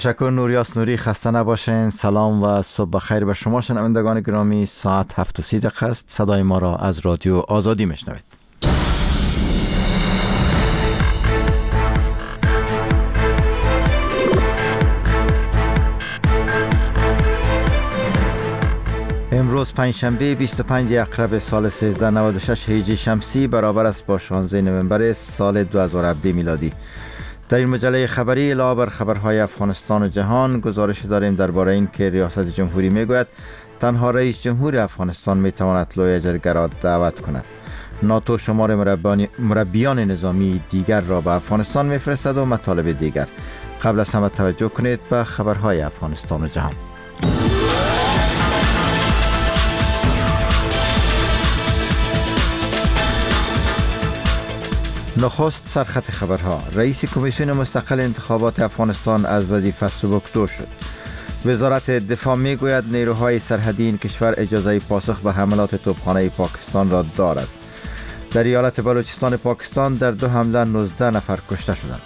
تشکر نوریاس نوری، خسته نباشین. سلام و صبح بخیر به شما شنوندگان گرامی. ساعت 7:30 است. صدای ما را از رادیو آزادی میشنوید. امروز پنجشنبه 25 اکرب سال 1396 هجری شمسی برابر است با 16 نوامبر سال 2017 میلادی. در این مجله خبری علاوه بر خبرهای افغانستان و جهان گزارش داریم درباره این که ریاست جمهوری میگوید تنها رئیس جمهور افغانستان میتواند لویجرگه را دعوت کند. ناتو شمار مربیان نظامی دیگر را به افغانستان میفرستد و مطالب دیگر. قبل از همه توجه کنید به خبرهای افغانستان و جهان. نخست سرخط خبرها. رئیس کمیسیون مستقل انتخابات افغانستان از وظیفه سبکدور شد. وزارت دفاع میگوید نیروهای سرحدی این کشور اجازه پاسخ به حملات توپخانه پاکستان را دارد. در ایالت بلوچستان پاکستان در 2 حمله 19 نفر کشته شدند.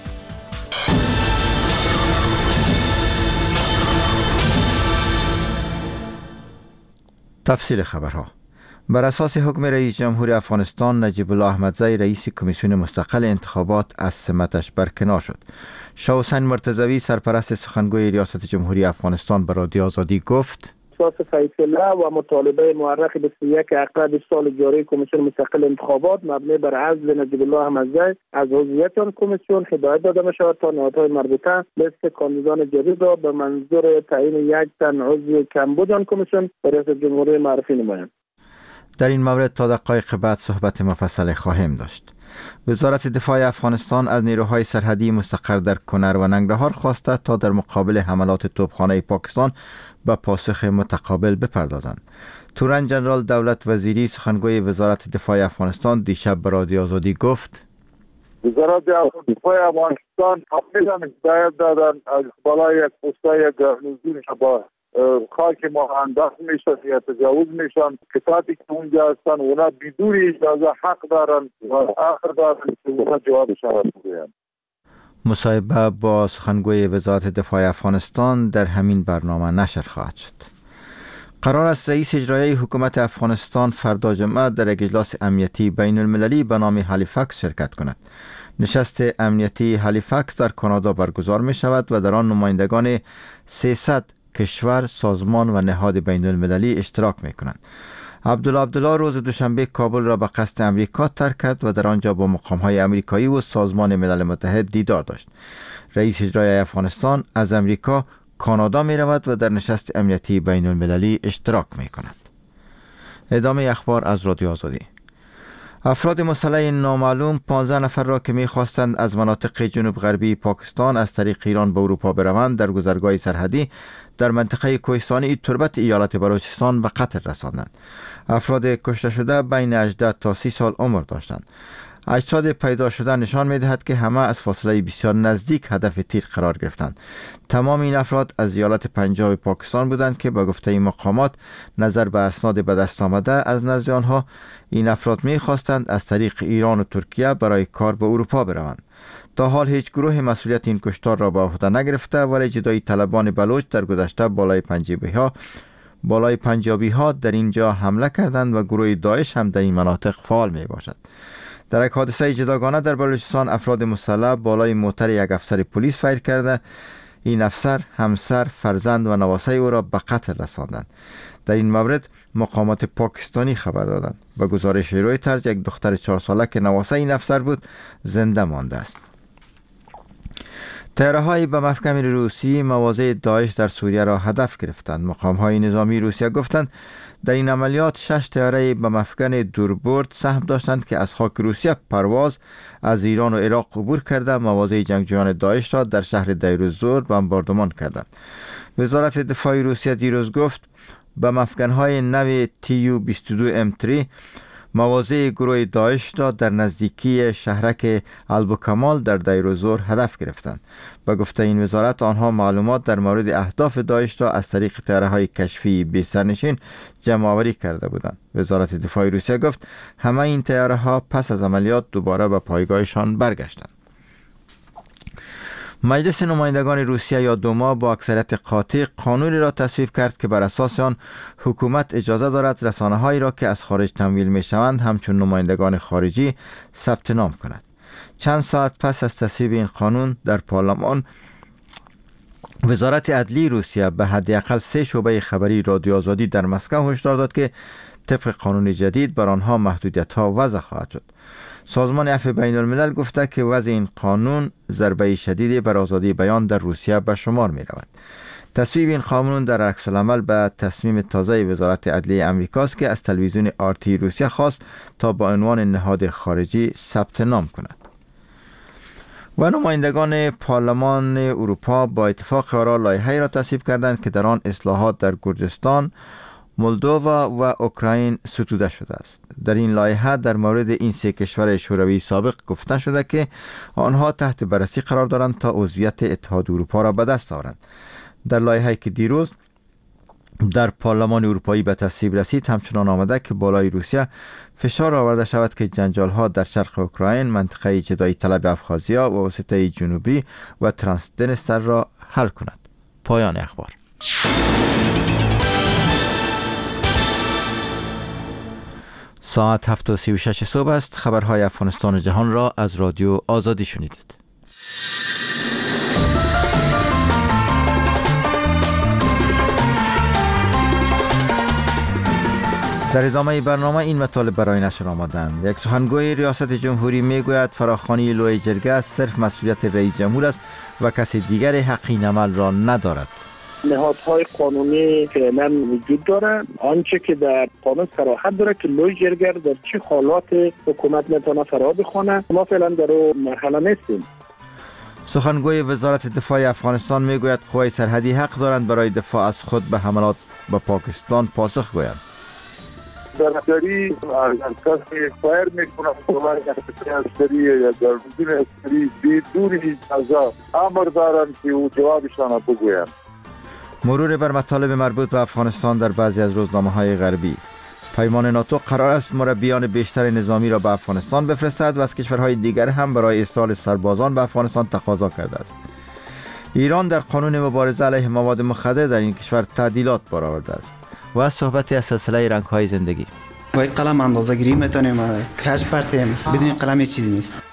تفصیل خبرها. بر اساس حکم رئیس جمهور افغانستان نجیب الله احمدزی رئیس کمیسیون مستقل انتخابات از سمتش برکنار شد. شاه حسین مرتضوی سرپرست سخنگوی ریاست جمهوری افغانستان به رادیو آزادی گفت اساس فیصله و مطالبه مورخ 21 اکرب سال جاری کمیسیون مستقل انتخابات مبنی بر عزل نجیب الله احمدزی از عضویت آن کمیسیون هدایت داده می‌شود تا نهادهای مربوطه لیست کاندیدان جدید را به منظور تعیین یک تن عضو کمبود آن کمیسیون به ریاست جمهوری معرفی نمایند. در این مورد تا دقایق بعد صحبت مفصل خواهیم داشت. وزارت دفاع افغانستان از نیروهای سرحدی مستقر در کنر و ننگرهار خواسته تا در مقابل حملات توپخانه پاکستان به پاسخ متقابل بپردازند. تورن جنرال دولت وزیری سخنگوی وزارت دفاع افغانستان دیشب به رادیو آزادی گفت وزارت دفاع افغانستان کاملا هدایت دادن از بالای یک پستای گرنوزی با خاک ما انداخت میشن یا تجاوز میشن. کساتی که اونجا هستن اونا بدون اجازه حق دارن و آخر دارن که اونا جواب شود بگوین. مصاحبه با سخنگوی وزارت دفاع افغانستان در همین برنامه نشر خواهد شد. قرار است رئیس اجرایی حکومت افغانستان فردا جمعه در یک اجلاس امنیتی بین المللی به نام هالیفکس شرکت کند. نشست امنیتی هالیفکس در کانادا برگزار می شود و در آن نمایندگان 300 کشور، سازمان و نهاد بین المللی اشتراک می کنند. عبدالله روز دوشنبه کابل را به قصد امریکا ترک کرد و در آنجا با مقام‌های امریکایی و سازمان ملل متحد دیدار داشت. رئیس اجرایی افغانستان از امریکا کانادا می رود و در نشست امنیتی بین المللی اشتراک می کند. ادامه اخبار از رادیو آزادی. افراد مسلح نامعلوم 15 نفر را که می‌خواستند از مناطق جنوب غربی پاکستان از طریق ایران به اروپا بروند در گذرگاه سرحدی در منطقه کوهستانی تربت ایالت بلوچستان به قتل رساندند. افراد کشته شده بین 18 تا 30 سال عمر داشتند. اجساد پیدا شده نشان می‌دهد که همه از فاصله بسیار نزدیک هدف تیر قرار گرفتند. تمام این افراد از ایالت پنجاب پاکستان بودند که با گفته مقامات نظر به اسناد به دست آمده از نزد آنها این افراد می‌خواستند از طریق ایران و ترکیه برای کار به اروپا بروند. تا حال هیچ گروه مسئولیت این کشتار را به عهده نگرفته، ولی جدایی طلبان بلوچ در گذشته بالای پنجابی ها در اینجا حمله کردند و گروه داعش هم در این مناطق فعال می باشد. در یک حادثه جداگانه در بلوچستان افراد مسلح بالای موتر یک افسر پلیس فایر کرده این افسر همسر، فرزند و نواسه او را به قتل رساندند. در این مورد مقامات پاکستانی خبر دادند. به گزارش رویترز یک دختر 4 ساله که نواسه این افسر بود زنده مانده است. طیاره‌های به محکم روسی مواضع داعش در سوریه را هدف گرفتند. مقام‌های نظامی روسیه گفتند در این عملیات 6 طیاره به محکم دوربرد سهم داشتند که از خاک روسیه پرواز از ایران و عراق عبور کرده مواضع جنگجویان داعش را در شهر دیرالزور بمباردمان کردند. وزارت دفاع روسیه دیروز گفت به محکم‌های نو TU-22M3 مواضع گروه داعش را در نزدیکی شهرک البوکمال در دیرالزور هدف گرفتند. به گفته این وزارت آنها معلومات در مورد اهداف داعش را از طریق طیاره‌های کشفی بی سرنشین جمع آوری کرده بودند. وزارت دفاع روسیه گفت همه این طیاره‌ها پس از عملیات دوباره به پایگاهشان برگشتند. مجلس نمایندگان روسیه یا دوما با اکثریت قاطع قانونی را تصویب کرد که بر اساس آن حکومت اجازه دارد رسانه‌هایی را که از خارج تمویل می‌شوند همچون نمایندگان خارجی ثبت نام کند. چند ساعت پس از تصویب این قانون در پارلمان، وزارت عدلیه روسیه به حداقل 3 شعبه خبری رادیو آزادی در مسکو هشدار داد که طبق قانون جدید بر آنها محدودیت‌ها وضع خواهد شد. سازمان عفو بین الملل گفته که وضع این قانون ضربه شدیدی بر آزادی بیان در روسیه به شمار می رود. تصویب این قانون در عکس العمل به تصمیم تازه وزارت عدلیه امریکاست که از تلویزیون RT روسیه خواست تا با عنوان نهاد خارجی ثبت نام کند. و نمایندگان پارلمان اروپا با اتفاق آرا لایحه‌ای را تصویب کردند که در آن اصلاحات در گرجستان، مولدووا و اوکراین ستوده شده است. در این لایحه در مورد این 3 کشور شوروی سابق گفته شده که آنها تحت بررسی قرار دارند تا عضویت اتحاد اروپا را به دست آورند. در لایحه‌ای که دیروز در پارلمان اروپایی به تصویب رسید همچنان آمده که بالای روسیه فشار آورده شود که جنجال‌ها در شرق اوکراین، منطقه جدایی طلب ابخازیا و وسطای جنوبی و ترانسدنستر را حل کند. پایان اخبار. ساعت 7:36 صبح است. خبرهای افغانستان و جهان را از رادیو آزادی شنیدید. در ادامه برنامه این مطالب برای نشر آمدند. یک سخنگوی ریاست جمهوری میگوید فراخوانی لوی جرگه صرف مسئولیت رئیس جمهور است و کسی دیگر حق این عمل را ندارد. نهادهای قانونی فعلا وجود داره. آنچه که در قانون صراحت داره که لوی جرگه در چه حالات حکومت میتونه فرا بخونه. ما فعلا در اون مرحله نیستیم. سخنگوی وزارت دفاع افغانستان میگوید قوای سرحدی حق دارند برای دفاع از خود به حملات به پاکستان پاسخ گویند. درگری اگر کسی فایر میکنه قوای عسکری یا گروگان عسکری بدون اجازه امر دارند که او جوابشان بگویند. مرور بر مطالب مربوط به افغانستان در بعضی از روزنامه‌های غربی. پیمان ناتو قرار است مربیان بیشتر نظامی را به افغانستان بفرستد و از کشورهای دیگر هم برای ارسال سربازان به افغانستان تقاضا کرده است. ایران در قانون مبارزه علیه مواد مخدر در این کشور تعدیلات برآورده است. و صحبتی از سلسله رنگ‌های زندگی. با قلم اندازه‌گیری می‌تونیم کج پرتیم، بدون قلم هیچ چیزی نیست.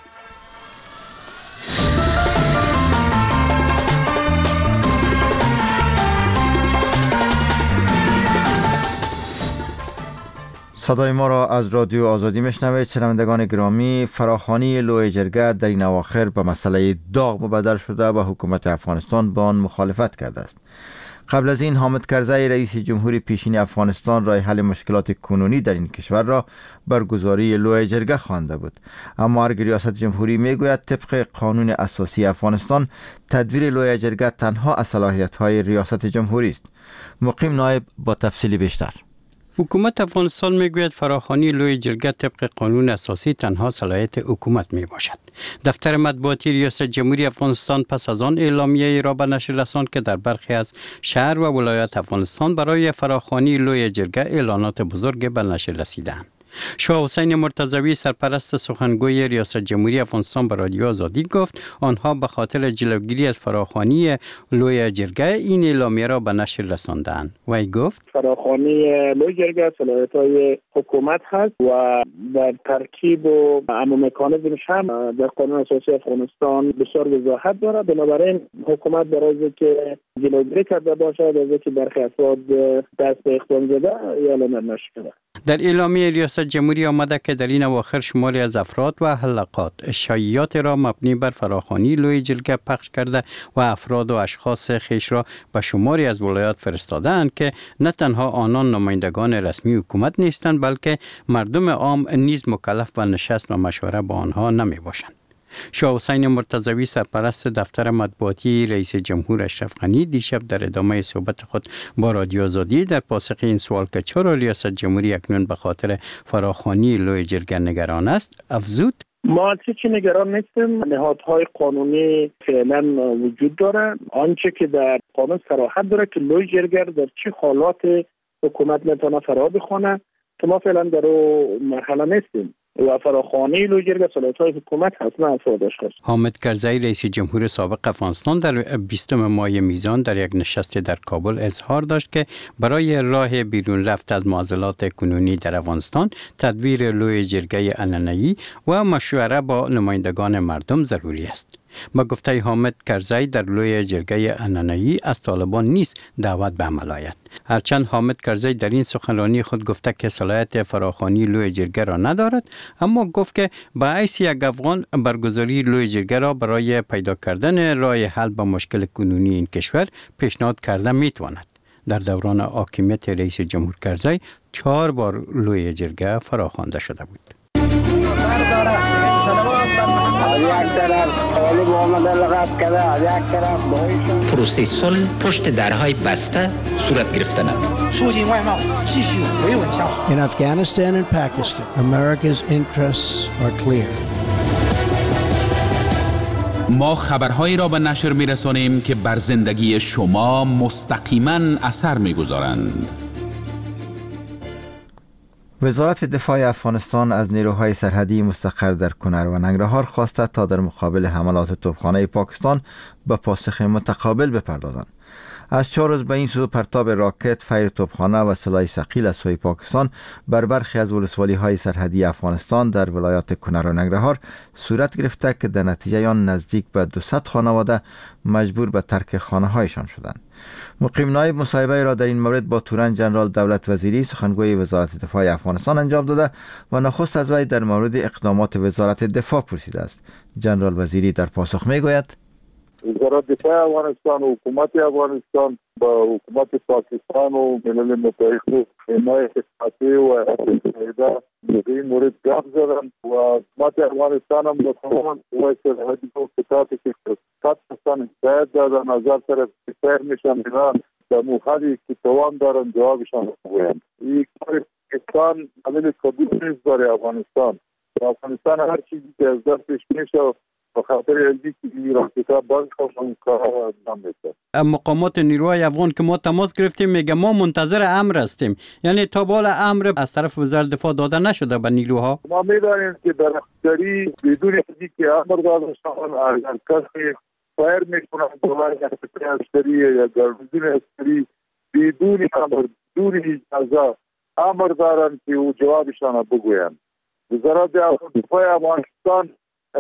صدای ما را از رادیو آزادی میشنوید. شنوندگان گرامی، فراخوانی لوی جرگه در این اواخر به مسئله داغ مبدل شده و حکومت افغانستان با آن مخالفت کرده است. قبل از این حامد کرزی رئیس جمهوری پیشین افغانستان راه حل مشکلات کنونی در این کشور را برگزاری لوی جرگه خوانده بود. اما ارگ ریاست جمهوری میگوید طبق قانون اساسی افغانستان تدویر لوی جرگه تنها از صلاحیت‌های ریاست جمهوری است. مقیم نایب با تفصیل بیشتر. حکومت افغانستان میگوید فراخوانی لوی جرگه طبق قانون اساسی تنها صلاحیت حکومت می باشد. دفتر مطبوعاتی ریاست جمهوری افغانستان پس از آن اعلامیه را به نشر رساند که در برخی از شهر و ولایات افغانستان برای فراخوانی لوی جرگه اعلانات بزرگ به نشر رسیدند. شاه حسین مرتضوی سرپرست سخنگوی ریاست جمهوری افغانستان به رادیو آزادی گفت آنها به خاطر جلوگیری از فراخوانی لوی جرگه این اعلامیه را به نشر رساندند. وی گفت فراخوانی لوی جرگه صلاحیت‌های حکومت هست و در ترکیب و مکانیزمش هم در قانون اساسی افغانستان بسیار وضاحت دارد. بنابراین حکومت برای که جلوگیری کرده باشد از که برخی افراد دست به اقدام زده اعلام نشده. در اعلامیه ریاست جمهوری آمده که در این اواخر شماری از افراد و حلقات شایعات را مبنی بر فراخوانی لوی جرگه پخش کرده و افراد و اشخاص خیش را به شماری از ولایات فرستادند که نه تنها آنان نمایندگان رسمی حکومت نیستند بلکه مردم عام نیز مکلف به نشست و مشوره با آنها نمی باشند. شاه حسین مرتضوی سرپرست دفتر مطبوعاتی رئیس جمهور اشرف غنی دیشب در ادامه صحبت خود با رادیو آزادی در پاسخ این سوال که چرا ریاست جمهوری اکنون به خاطر فراخوانی لوی جرگه نگران است افزود: ما چی نگران نیستیم. نهادهای قانونی فعلا وجود داره. آنچه که در قانون صراحت داره که لوی جرگه در چه حالات حکومت میتونه فرا بخونه که ما فعلا در اون مرحله نیستیم. و فراخوانی لوجرگه صلاحیت‌های حکومت حتما افرادش هست. حامد کرزی رئیس جمهور سابق افغانستان در 20 ماه میزان در یک نشست در کابل اظهار داشت که برای راه بیرون رفت از معضلات کنونی در افغانستان تدبیر لوی جرگه عنعنه‌ای و مشوره با نمایندگان مردم ضروری است. با گفته حامد کرزی در لوی جرگه عنعنه‌ای از طالبان نیست دعوت به عمل آید. هرچند حامد کرزی در این سخنرانی خود گفته که صلاحیت فراخوانی لوی جرگه را ندارد، اما گفت که به حیث یک افغان برگزاری لوی جرگه را برای پیدا کردن راه حل به مشکل کنونی این کشور پیشنهاد کرده میتواند. در دوران حاکمیت رئیس جمهور کرزی 4 بار لوی جرگه فراخوانده شده بود. پروسه صلح پشت درهای بسته صورت گرفته نمید. In Afghanistan and Pakistan, America's interests are clear. ما خبرهایی را به نشر می‌رسانیم که بر زندگی شما مستقیما اثر می‌گذارند. وزارت دفاع افغانستان از نیروهای سرحدی مستقر در کنر و ننگرهار خواسته تا در مقابل حملات توپخانه پاکستان به پاسخ متقابل بپردازند. از 4 روز به این سو پرتاب راکت، فیر توپخانه و سلاح ثقیل از سوی پاکستان بر برخی از ولسوالی‌های سرحدی افغانستان در ولایات کنر و ننگرهار صورت گرفته که در نتیجه آن نزدیک به 200 خانواده مجبور به ترک خانه‌هایشان شدند. مقیم نایب مصاحبه را در این مورد با تورن جنرال دولت وزیری سخنگوی وزارت دفاع افغانستان انجام داده و نخست از وی در مورد اقدامات وزارت دفاع پرسیده است. جنرال وزیری در پاسخ میگوید: وزارت دفاع افغانستان و حکومت افغانستان با حکومت پاکستان و ملل متحد حمایت قطعی و اتحادیه در این مورد گپ زدند و حکومت افغانستان هم با تمام قوای سرحدی و قطعاتی که خط هستند هدایت دادن از هر طرف سیر میشن اینا در موحدی که توان دارن جوابشان بگویند. این کار پاکستان قابل قبول نیست برای افغانستان. افغانستان هر چیزی که از دستش میشه بخاطر الگی که این راکتا باز خواهد کار انجام میده. مقامات نیروهای افغان که ما تماس گرفتیم میگه ما منتظر امر هستیم، یعنی تا بال امر از طرف وزارت دفاع داده نشده به نیروها. ما میدانیم که در اختیاری بدون الگی که امر داده شدن اگر کسی فایر میکنن دوباره اختیاری یا در بدون اختیاری بدون امر بدون اجازه امر دارن که او جوابشان بگویند. وزارت دفاع افغانستان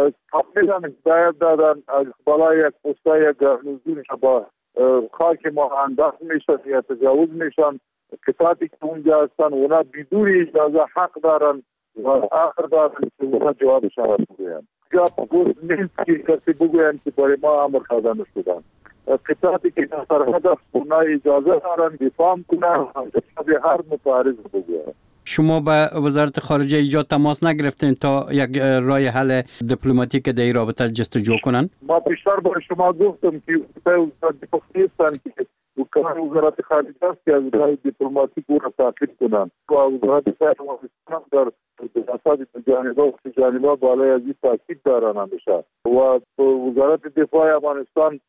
کاملا هدایت دادن از بالای یک پوسته گرنوزی با خاک ما انداخت میشن یا تجاوز میشن. کساتی که اونجا هستن اونا بدون اجازه حق دارن و آخر دارن که اونا جوابشان را بگوین. یا پوست نیست که کسی بگوین که برای ما امر داده نشدن. کساتی که در سرحد اونا اجازه دارن دفاع کنن به هر متعارض بگوین. شما به وزارت خارجه ایجاد تماس نگرفتین تا یک راه حل دیپلماتیک در این رابطه جستجو کنن؟ ما بیشتر برای شما گفتم که وزارت دفاع هستن که وزارت خارجه است که از راه دیپلماتیک او را تعقیب کنن و وزارت دفاع افغانستان در جلسات جانبا بالای از این تاکید دارن همیشه و وزارت دفاع افغانستان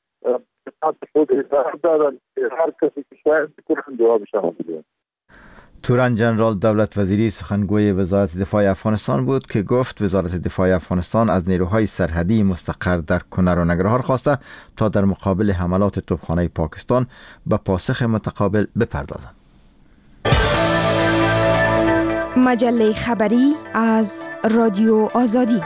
خود هدایت دادن که هر کسی که شاید بکنن جوابشان بده. تورن جنرال دولت وزیری سخنگوی وزارت دفاع افغانستان بود که گفت وزارت دفاع افغانستان از نیروهای سرحدی مستقر در کنر و ننگرهار خواسته تا در مقابل حملات توپخانه پاکستان به پاسخ متقابل بپردازند. مجله خبری از رادیو آزادی.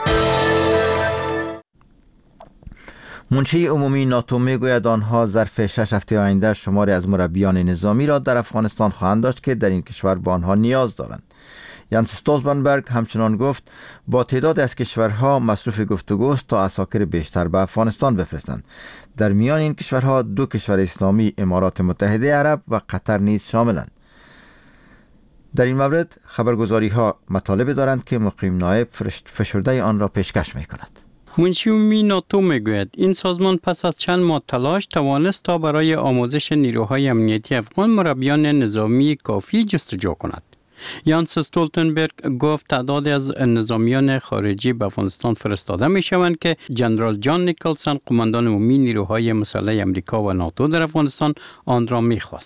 منشی عمومی ناتو میگوید آنها ظرف 6 هفته آینده شماری از مربیان نظامی را در افغانستان خواهند داشت که در این کشور به آنها نیاز دارند. یانس استولتنبرگ همچنان گفت با تعداد از کشورها مصروف گفتگوست تا عساکر بیشتر به افغانستان بفرستند. در میان این کشورها 2 کشور اسلامی امارات متحده عرب و قطر نیز شاملند. در این مورد خبرگزاری ها مطالب دارند که مقیم نایب فشرده آن را پیشکش می کند. منشی عمومی ناتو میگوید این سازمان پس از چند ماه تلاش توانست تا برای آموزش نیروهای امنیتی افغان مربیان نظامی کافی جستجو کند. یانس استولتنبرگ گفت تعدادی از نظامیان خارجی به افغانستان فرستاده می شوند که جنرال جان نیکلسون قماندان عمومی نیروهای مسلح امریکا و ناتو در افغانستان آن را می خواست.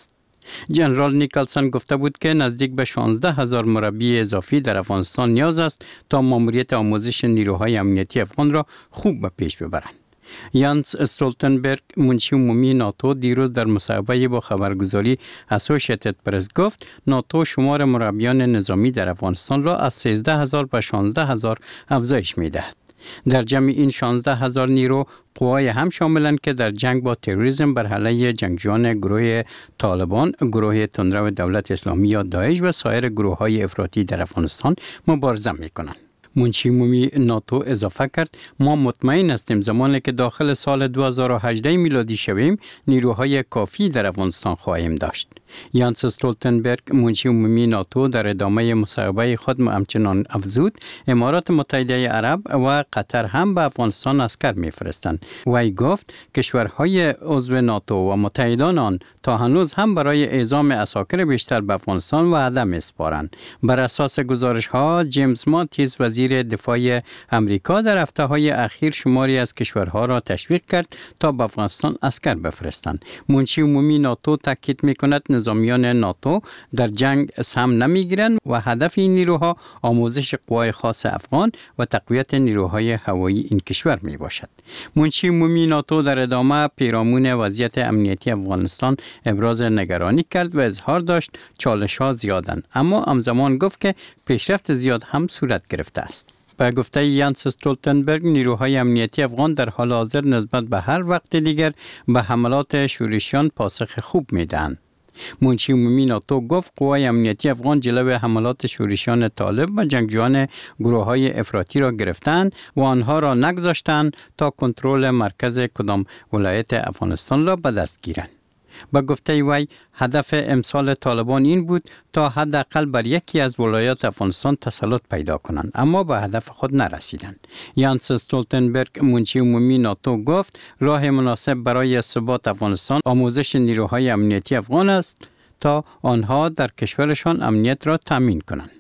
جنرال نیکلسون گفته بود که نزدیک به 16,000 مربی اضافی در افغانستان نیاز است تا ماموریت آموزش نیروهای امنیتی افغان را خوب به پیش ببرند. یانس استولتنبرگ منشی عمومی ناتو دیروز در مصاحبه با خبرگزاری اسوسییتد پرس گفت ناتو شمار مربیان نظامی در افغانستان را از 13,000 به 16,000 افزایش می‌دهد. در جمع این 16,000 نیرو قوای هم شاملند که در جنگ با تروریسم بر علیه جنگجویان گروه طالبان، گروه تندرو دولت اسلامی یا داعش و سایر گروه‌های افراطی در افغانستان مبارزه می‌کنند. منشی عمومی ناتو اضافه کرد ما مطمئن هستیم زمانی که داخل سال 2018 میلادی شویم نیروهای کافی در افغانستان خواهیم داشت. یانس استولتنبرگ منشی عمومی ناتو در ادامه مصاحبه خود همچنان افزود امارات متحده عرب و قطر هم به افغانستان عسکر میفرستند. وی گفت کشورهای عضو ناتو و متحدان آن تا هنوز هم برای اعزام عساکر بیشتر به افغانستان وعده میسپارند. بر اساس گزارش ها جیمز ماتیس وزیر دفاع امریکا در هفته‌های اخیر شماری از کشورها را تشویق کرد تا به افغانستان عسکر بفرستند. منشی عمومی ناتو تاکید می‌کند نظامیان ناتو در جنگ سهم نمی‌گیرند و هدف این نیروها آموزش قوای خاص افغان و تقویت نیروهای هوایی این کشور میباشد. منشی عمومی ناتو در ادامه پیرامون وضعیت امنیتی افغانستان ابراز نگرانی کرد و اظهار داشت چالش‌ها زیادند، اما همزمان گفت که پیشرفت زیاد هم صورت گرفته است. به گفته یانس استولتنبرگ نیروهای امنیتی افغان در حال حاضر نسبت به هر وقت دیگر به حملات شورشیان پاسخ خوب میدهند. منشی عمومی ناتو گفت قوای امنیتی افغان جلوی حملات شورشیان طالب و جنگجویان گروه‌های افراطی را گرفتند و آنها را نگذاشتند تا کنترل مرکز کدام ولایت افغانستان را به دست گیرند. با گفته وی هدف امسال طالبان این بود تا حداقل بر یکی از ولایات افغانستان تسلط پیدا کنند، اما به هدف خود نرسیدند. یانس استولتنبرگ منشی عمومی ناتو گفت راه مناسب برای ثبات افغانستان آموزش نیروهای امنیتی افغان است تا آنها در کشورشان امنیت را تامین کنند.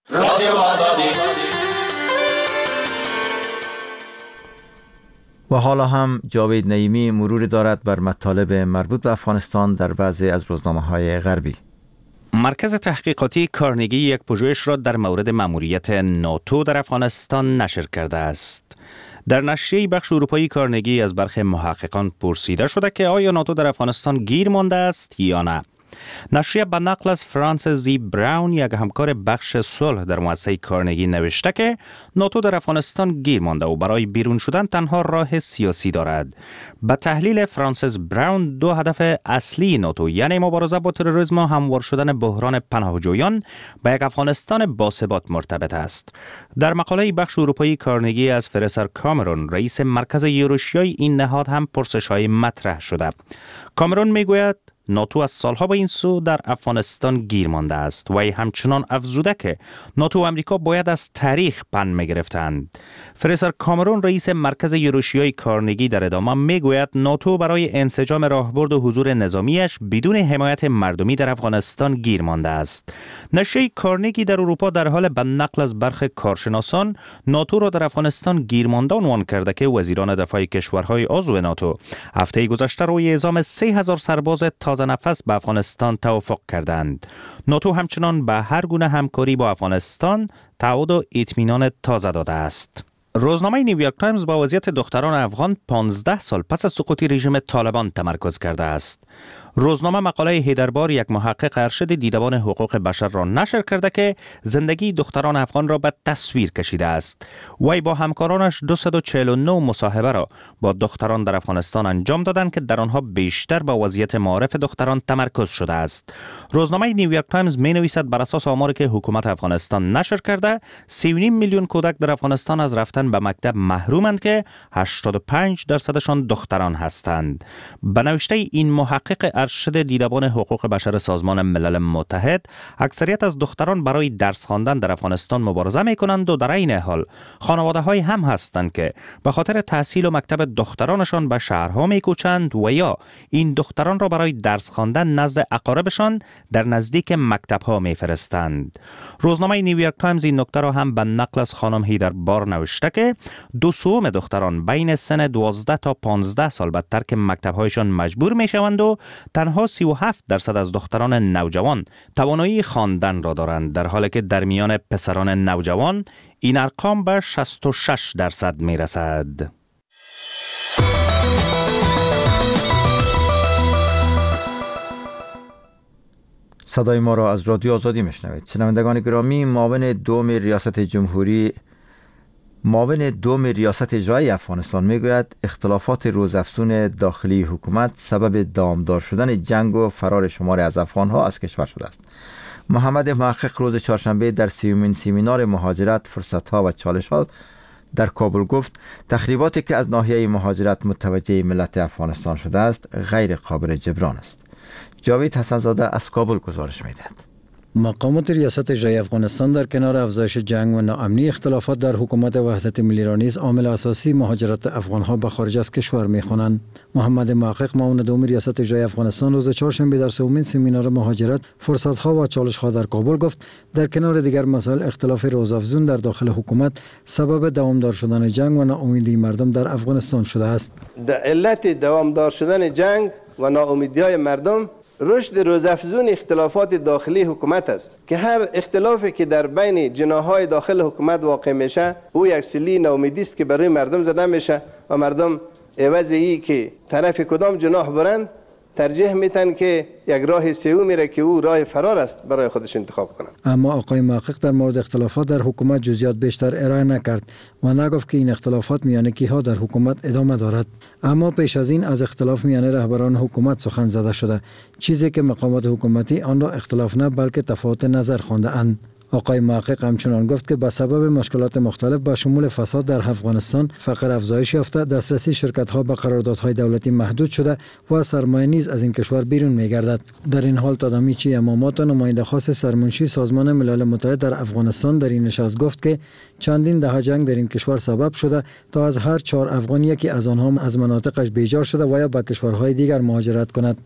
و حالا هم جاوید نعیمی مروری دارد بر مطالب مربوط به افغانستان در بعضی از روزنامه‌های غربی. مرکز تحقیقاتی کارنگی یک پژوهش را در مورد مأموریت ناتو در افغانستان نشر کرده است. در نشریه بخش اروپایی کارنگی از برخی محققان پرسیده شده که آیا ناتو در افغانستان گیر مانده است یا نه. نشریه به نقل از فرانسیس زی براون یک همکار بخش صلح در مؤسسه کارنگی نوشته که ناتو در افغانستان گیر مانده و برای بیرون شدن تنها راه سیاسی دارد. به تحلیل فرانسیس براون دو هدف اصلی ناتو یعنی مبارزه با تروریسم و هموار شدن بحران پناهجویان به یک افغانستان باثبات مرتبط است. در مقاله بخش اروپایی کارنگی از فریسر کامرون رئیس مرکز یوروشیای این نهاد هم پرسش‌های مطرح شده. کامرون میگوید ناتو از سالها به این سو در افغانستان گیر مانده است و همچنان افزوده که ناتو و امریکا باید از تاریخ پند می‌گرفتند. فریسر کامرون رئیس مرکز یوروشیای کارنگی در ادامه میگوید ناتو برای انسجام راهبرد و حضور نظامیش بدون حمایت مردمی در افغانستان گیر مانده است. نشریه کارنگی در اروپا در حال به نقل از برخی کارشناسان ناتو را در افغانستان گیر مانده عنوان کرده که وزیران دفاع کشورهای عضو ناتو هفته گذشته روی اعزام 3000 سرباز تازه نفس به افغانستان توافق کردند. ناتو همچنان به هر گونه همکاری با افغانستان تعهد و اطمینان تازه داده است. روزنامه نیویورک تایمز با وضعیت دختران افغان 15 سال پس از سقوط رژیم طالبان تمرکز کرده است. روزنامه مقاله هیدربار یک محقق ارشد دیدبان حقوق بشر را نشر کرده که زندگی دختران افغان را به تصویر کشیده است. وی با همکارانش 249 مصاحبه را با دختران در افغانستان انجام دادند که در آنها بیشتر با وضعیت معارف دختران تمرکز شده است. روزنامه نیویورک تایمز می نویسد بر اساس آماری که حکومت افغانستان نشر کرده 3.5 میلیون کودک در افغانستان از رفتن به مکتب محرومند که 85% دختران هستند. به نوشته این محقق ارشد دیدبان حقوق بشر سازمان ملل متحد اکثریت از دختران برای درس خواندن در افغانستان مبارزه می‌کنند و در این حال خانواده‌های هم هستند که به خاطر تحصیل و مکتب دخترانشان به شهرها می‌کوچند و یا این دختران را برای درس خواندن نزد اقاربشان در نزدیک مکتب‌ها می‌فرستند. روزنامه نیویورک تایمز این نکته را هم به نقل از خانم هیدربار نوشته که 2/3 دختران بین سن 12 تا 15 سال به ترک مکتب‌هایشان مجبور می‌شوند و تنها 37% از دختران نوجوان توانایی خواندن را دارند، در حالی که در میان پسران نوجوان این ارقام به 66% می رسد. صدای ما را از رادیو آزادی میشنوید. شنوندگان گرامی، معاون دوم ریاست اجرایی افغانستان میگوید اختلافات روزافزون داخلی حکومت سبب دامدار شدن جنگ و فرار شماری از افغانها از کشور شده است. محمد محقق روز چهارشنبه در 30مین سمینار مهاجرت، فرصت‌ها و چالش‌ها در کابل گفت تخریباتی که از ناحیه مهاجرت متوجه ملت افغانستان شده است غیر قابل جبران است. جاوید حسنزاده از کابل گزارش می‌دهد. مقامات ریاست اجرایی افغانستان در کنار افزایش جنگ و ناامنی، اختلافات در حکومت وحدت ملی را نیز عامل اساسی مهاجرت افغانها به خارج از کشور می‌خوانند. محمد محقق معاون دوم ریاست اجرایی افغانستان روز چهارشنبه در 3مین سمینار مهاجرت، فرصت‌ها و چالش‌ها در کابل گفت در کنار دیگر مسائل، اختلاف روزافزون در داخل حکومت سبب دوامدار شدن جنگ و ناامیدی مردم در افغانستان شده است. علت دوامدار شدن جنگ و ناامیدی‌های مردم رشد روزافزون اختلافات داخلی حکومت است که هر اختلافی که در بین جناح‌های داخل حکومت واقع میشه او یک سیلی ناامیدی است که برای مردم زده میشه و مردم عوض ای که طرف کدام جناح برند ترجیح میتن که یک راه سوم میره که او راه فرار است برای خودش انتخاب کنند. اما آقای محقق در مورد اختلافات در حکومت جزئیات بیشتر ارائه نکرد و نگفت که این اختلافات میان کیها در حکومت ادامه دارد. اما پیش از این از اختلاف میان رهبران حکومت سخن زده شده، چیزی که مقامات حکومتی آن را اختلاف نه بلکه تفاوت نظر خوانده اند. آقای محقق همچنان گفت که به سبب مشکلات مختلف با شمول فساد در افغانستان، فقر افزایش یافته، دسترسی شرکت‌ها به قراردادهای دولتی محدود شده و سرمایه نیز از این کشور بیرون می‌گردد. در این حال تدامیچی امامات و نماینده خاص سرمنشی سازمان ملل متحد در افغانستان در این نشست گفت که چندین دهه جنگ در این کشور سبب شده تا از هر 4 افغان یکی از آنها از مناطقش بیجار شده و یا به کشورهای دیگر مهاجرت کند.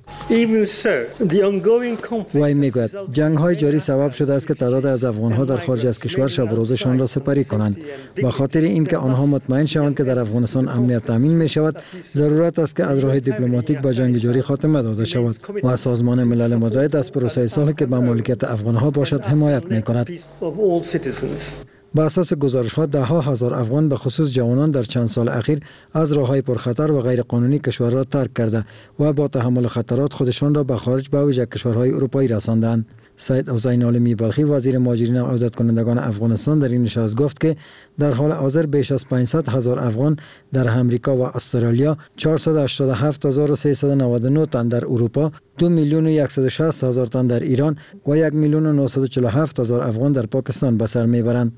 وی میگوید جنگ‌های جاری سبب شده است که تعداد از افغان‌ها در خارج از کشور شب و روزشان را سپری کنند. به خاطر اینکه آنها مطمئن شوند که در افغانستان امنیت تامین می شود، ضرورت است که از راه دیپلماتیک به جنگ جاری خاتمه داده شود و سازمان ملل متحد از پروسه صلح که به مالکیت افغان‌ها باشد حمایت می کند. به اساس گزارش‌ها ده‌ها هزار افغان به خصوص جوانان در چند سال اخیر از راه‌های پرخطر و غیرقانونی کشور را ترک کرده و با تحمل خطرات خودشان را به خارج به ویژه کشورهای اروپایی رساندند. سید حسین عالمی بلخی وزیر مهاجرین و عودت کنندگان افغانستان در این نشست گفت که در حال حاضر بیش از 500,000 افغان در امریکا و استرالیا، 487,399 تن در اروپا، 2,160,000 تن در ایران و 1,947,000 افغان در پاکستان به سر میبرند.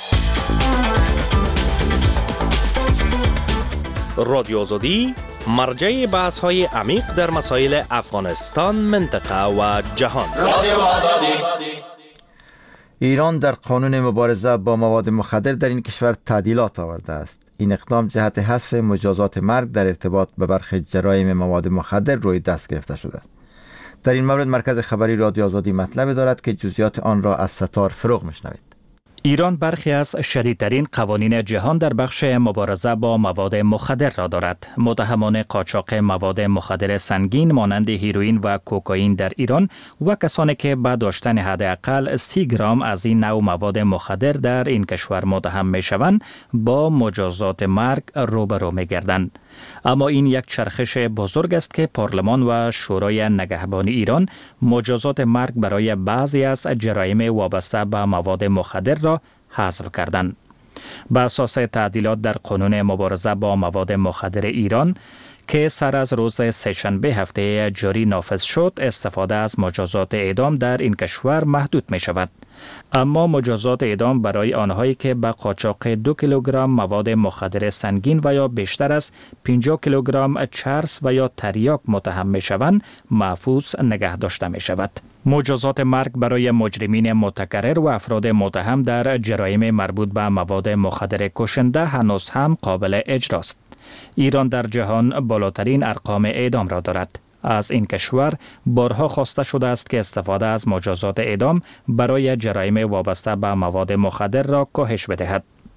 رادیو آزادی مرجع بحث‌های عمیق در مسائل افغانستان، منطقه و جهان. رادیو آزادی. ایران در قانون مبارزه با مواد مخدر در این کشور تعدیلات آورده است. این اقدام جهت حذف مجازات مرگ در ارتباط به برخی جرایم مواد مخدر روی دست گرفته شده. در این مورد مرکز خبری رادیو آزادی مطلب دارد که جزئیات آن را از ستار فروغ میشنوید. ایران برخی از شدیدترین قوانین جهان در بخش مبارزه با مواد مخدر را دارد. متهمان قاچاق مواد مخدر سنگین مانند هیروئین و کوکائین در ایران و کسانی که با داشتن حداقل 30 گرم از این نوع مواد مخدر در این کشور متهم می‌شوند با مجازات مرگ روبرو می‌گردند. اما این یک چرخش بزرگ است که پارلمان و شورای نگهبان ایران مجازات مرگ برای بعضی از جرایم وابسته به مواد مخدر را حذف کردند. بر اساس تعدیلات در قانون مبارزه با مواد مخدر ایران که سر از روز سه‌شنبه هفته جاری نافذ شد، استفاده از مجازات اعدام در این کشور محدود می شود. اما مجازات اعدام برای آنهایی که به قاچاق 2 کیلوگرم مواد مخدر سنگین و یا بیشتر از 50 کیلوگرم چرس و یا تریاک متهم می شوند محفوظ نگه داشته می شود. مجازات مرگ برای مجرمین متکرر و افراد متهم در جرایم مربوط به مواد مخدر کشنده هنوز هم قابل اجراست. ایران در جهان بالاترین ارقام اعدام را دارد. از این کشور بارها خواسته شده است که استفاده از مجازات اعدام برای جرایم وابسته به مواد مخدر را کاهش بدهد.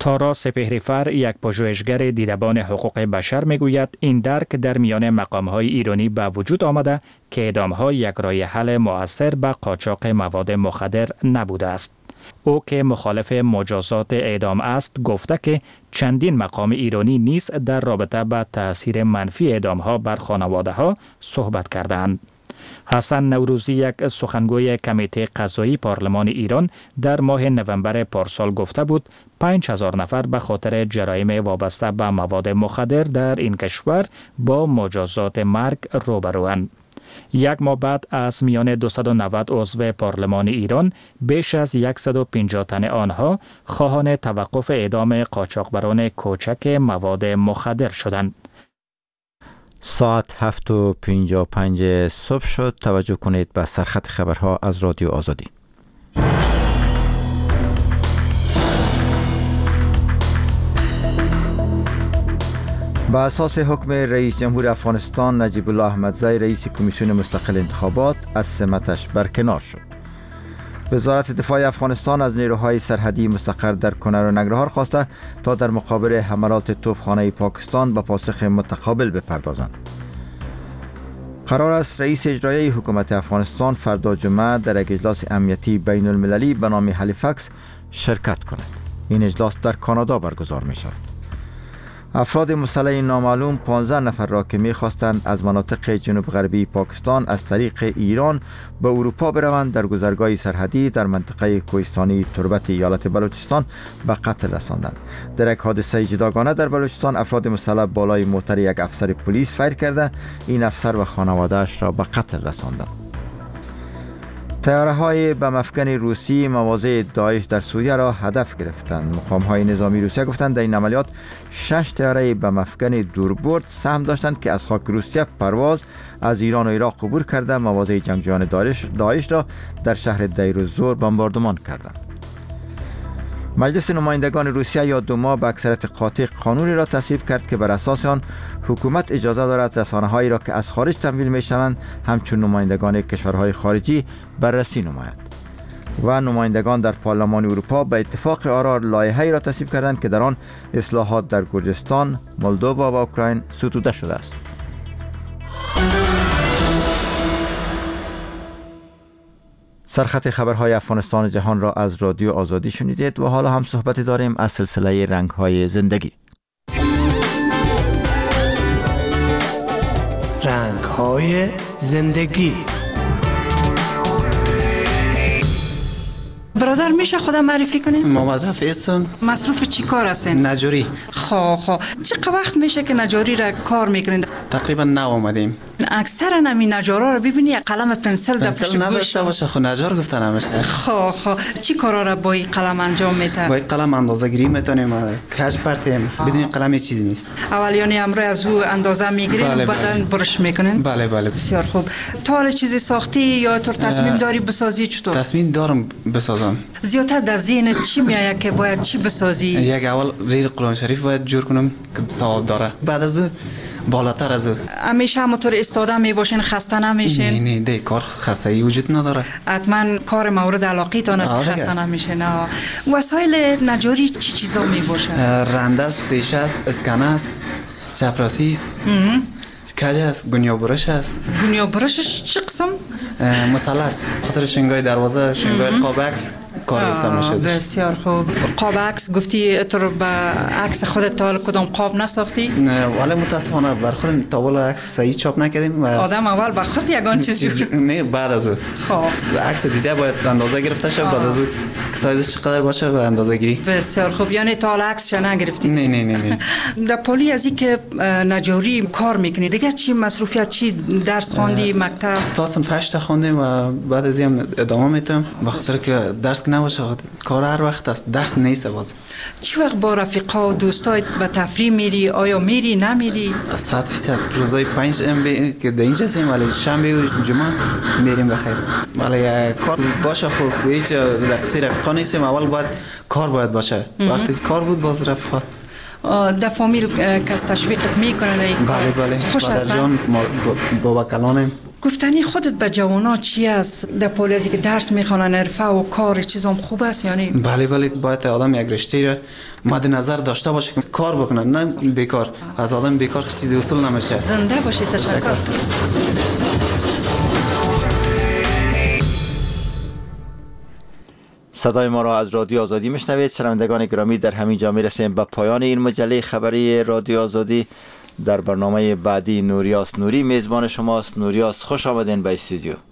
تارا سپهریفر، یک پژوهشگر دیدبان حقوق بشر، میگوید این درک در میان مقام‌های ایرانی به وجود آمده که اعدام‌ها یک راه حل مؤثر به قاچاق مواد مخدر نبوده است. او که مخالف مجازات اعدام است گفته که چندین مقام ایرانی نیز در رابطه با تأثیر منفی اعدام‌ها بر خانواده‌ها صحبت کردند. حسن نوروزی، یک سخنگوی کمیته قضایی پارلمان ایران، در ماه نوامبر پارسال گفته بود 5000 نفر به خاطر جرایم وابسته به مواد مخدر در این کشور با مجازات مرگ روبروند. یک ماه بعد از میان 290 عضو پارلمان ایران بیش از 150 تن آنها خواهان توقف اعدام قاچاقبران کوچک مواد مخدر شدند. ساعت 7:55 صبح شد. توجه کنید به سرخط خبرها از رادیو آزادی. با اساس حکم رئیس جمهور افغانستان نجیب الله احمدزی، رئیس کمیسیون مستقل انتخابات، از سمتش برکنار شد. وزارت دفاع افغانستان از نیروهای سرحدی مستقر در کنر و ننگرهار خواسته تا در مقابل حملات توپخانه پاکستان به پاسخ متقابل بپردازند. قرار است رئیس اجرایی حکومت افغانستان فردا جمعه در یک اجلاس امنیتی بین المللی به نام هالیفکس شرکت کند. این اجلاس در کانادا برگزار می شود. افراد مسلح نامعلوم 15 نفر را که می‌خواستند از مناطق جنوب غربی پاکستان از طریق ایران به اروپا بروند در گذرگاه سرحدی در منطقه کوهستانی تربت ایالت بلوچستان به قتل رساندند. در یک حادثه جداگانه در بلوچستان افراد مسلح بالای موتر یک افسر پلیس فایر کرده این افسر و خانواده‌اش را به قتل رساندند. طیاره‌های بم افکن روسی مواضع داعش در سوریه را هدف گرفتند. مقام‌های نظامی روسیه گفتند در این عملیات 6 طیاره بم افکن دوربرد سهم داشتند که از خاک روسیه پرواز از ایران و عراق عبور کرده مواضع جنگجویان داعش را در شهر دیر الزور بمباردمان کردند. مجلس نمایندگان روسیه یا دوما به اکثریت قاطع قانونی را تصویب کرد که بر اساس آن حکومت اجازه دارد رسانه‌هایی را که از خارج تمویل می‌شوند همچون نمایندگان کشورهای خارجی بررسی نماید. و نمایندگان در پارلمان اروپا به اتفاق آرا لایحه‌ای را تصویب کردند که در آن اصلاحات در گرجستان، مولدووا و اوکراین ستوده شده است. سرخط خبرهای افغانستان جهان را از رادیو آزادی شنیدید و حالا هم صحبت داریم از سلسله رنگ‌های زندگی. رنگ‌های زندگی. برادر میشه خودم معرفی کنین؟ محمد رفیع هستم. مصروف چی کار هستین؟ نجاری. خب چقدر وقت میشه که نجاری را کار میکنین؟ تقریبا نو آمدیم. اکثرا نمی نجارا رو ببینی قلم پنسل در پشت نداشته باشه خب نجار گفتن همشه. خب چی کارا را با این قلم انجام میده؟ با این قلم اندازه گیری میتونیم، کج پرتیم. بدون قلم چیزی نیست. اول یعنی امروز از او اندازه میگیریم و بعدن برش میکنین؟ بله. بسیار خوب. تا چیزی ساختی یا تو تصمیم داری بسازی چطور؟ تصمیم دارم بسازم. زیادتر در ذهنت چی میآید که باید چی بسازی؟ یک اول ریل قرآن شریف باید جور کنم که ثواب داره. بعد از بالاتر از همیشه همونطور استاده می باشین، خسته نمیشین؟ نه ده کار خستگی وجود نداره. حتما کار مورد علاقه تان است، خسته نمیشین. وسایل نجاری چی چیزا می باشه؟ رنده است، پیشه است، اسکنه است، چپراسی است، کج است، گونیا برش است. گونیا برشش چه قسم؟ مثلث، خاطر شنگای دروازه، شنگای قابکس کار گفتن میشه. بسیار خوب. قاب عکس گفتی تو با عکس خودت تا کدام قاب نساختی؟ نه ولی متاسفانه بر خودم تا بالا عکس صحیح چاپ نکردیم. آدم اول با خود یگان چیز نه بعد از خب عکس دیده باید اندازه گرفته شه، بعد از سایز چقدر باشه و اندازه گیری. بسیار خوب. یعنی تا عکس چه نگرفتی؟ نه. در پالی از این که نجاری کار میکنی دیگه چی مصروفیت، چی درس خواندی مکتب؟ تا صنف 8 خوندم و بعد از این ادامه میدم به خاطر که درس نباشه کار هر وقت است، درس نیست باز. چی وقت با رفیقا و دوستایت به تفریح میری؟ آیا میری نمیری؟ 100% روزای 5 که در اینجا هستیم ولی شنبه و جمعه میریم بخیر. ولی کار باشه خوب هیچ رفیقا نیستیم. اول باید کار باشه. وقتی کار بود باز رفیقا. در فامیل کس تشویقت میکنن این کار؟ بله خوش هستن؟ جان با وکلانم. گفتنی خودت به جوانا چی است در پولیسی که درس میخوانن، حرفه و کار چیزام خوب است یعنی؟ بله باید آدم یک رشته را مد نظر داشته باشه که کار بکنه، نه بیکار. از آدم بیکار چیزی اصول نمیشه. زنده باشید. تشکر. صدای ما را از رادیو آزادی میشنوید. شنوندگان گرامی، در همین جا میرسیم به پایان این مجله خبری رادیو آزادی. در برنامه بعدی نوریاس نوری میزبان شماست. نوریاس، خوش آمدین به استودیو.